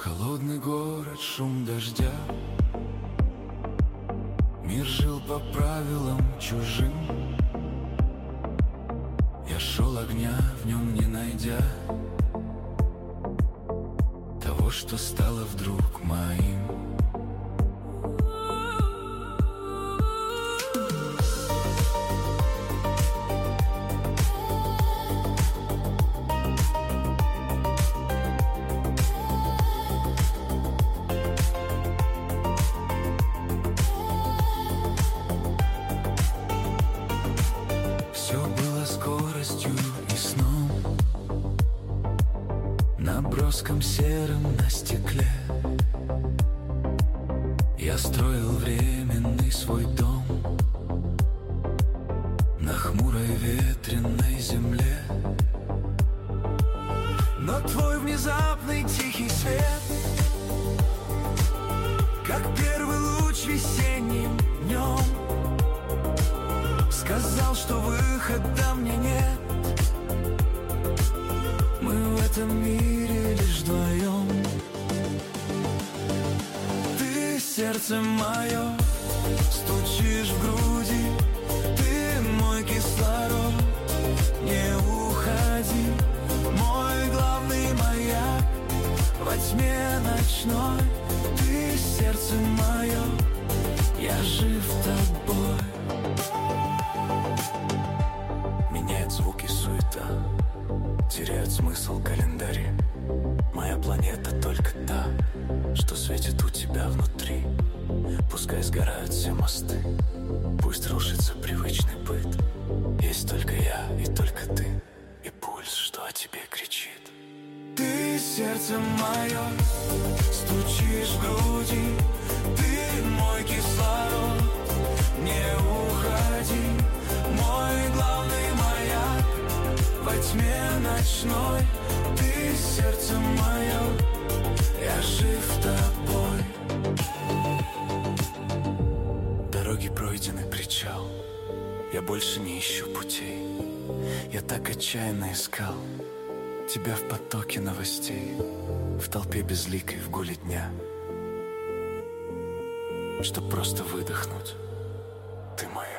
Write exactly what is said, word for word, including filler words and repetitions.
Холодный город, шум дождя. Мир жил по правилам чужим. Я шел огня, в нем не найдя того, что стало вдруг моим. Все было скоростью и сном, наброском серым на стекле. Я строил временный свой дом на хмурой ветреной земле. Но твой внезапный тихий свет, как первый луч весенним днем, сказал, что выхода мне нет. Мы в этом мире лишь вдвоем. Ты сердце мое, стучишь в груди. Ты мой кислород, не уходи. Мой главный маяк во тьме ночной. Ты сердце мое, я жив тобой. Меняет звуки суета, теряют смысл календари. Моя планета только та, что светит у тебя внутри. Пускай сгорают все мосты, пусть рушится привычный быт. Есть только я и только ты, и пульс, что о тебе кричит. Ты сердце мое, стучишь в груди. Ты мой кислород, не уходи. Мой главный маяк во тьме ночной. Ты сердце мое, я жив тобой. Дороги пройдены, причал. Я больше не ищу путей. Я так отчаянно искал тебя в потоке новостей, в толпе безликой, в гуле дня, чтоб просто выдохнуть. Ты моя.